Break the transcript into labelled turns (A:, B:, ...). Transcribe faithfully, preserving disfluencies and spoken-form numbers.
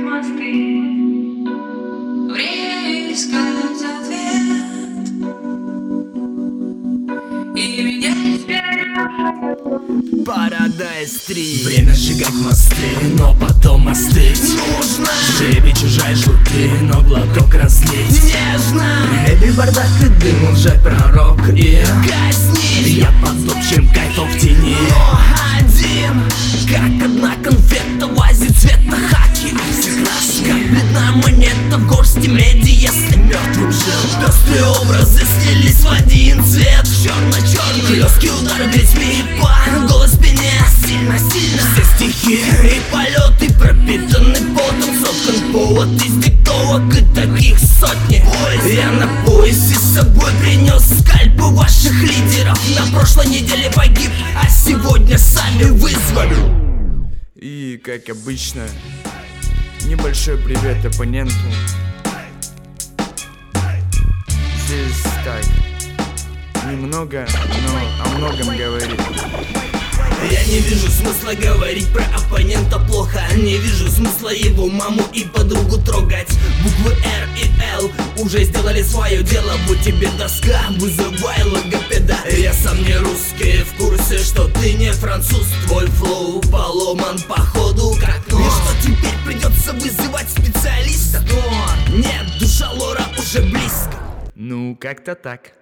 A: мосты, время искать ответ, и меня
B: Paradise три.
C: Время сжигать мосты, но потом остыть нужно. Жребий чужая жуты, но глоток разлить нежно. Ребель, бардак и дым, уже пророк и казнить. Я под общим кайфом в тени, но один, как одна конфета в азе цвета хаки. Как бедная монета в горсти меди, если мертвым жил. Пестрые образы слились в один цвет, в черно-черный. Хлесткий удар плетьми по голой спине, сильно-сильно. Все стихи и полеты пропитаны потом, соткан повод из диктовок и таких сотни. Я на поясе с собой принес скальпы ваших лидеров. На прошлой неделе погиб, а сегодня сами вызвали.
B: И, как обычно, небольшой привет оппоненту. Здесь так, немного, но о многом говорит.
C: Я не вижу смысла говорить про оппонента плохо. Не вижу смысла его маму и подругу трогать. Буквы Р и Л уже сделали свое дело. Будь тебе доска, вызывай логопеда. Я сам не русский, в курсе, что ты не француз. Твой флоу поломан походу как нож. И что теперь придется вызывать специалиста? Нет, душа лора уже близко.
B: Ну, как-то так.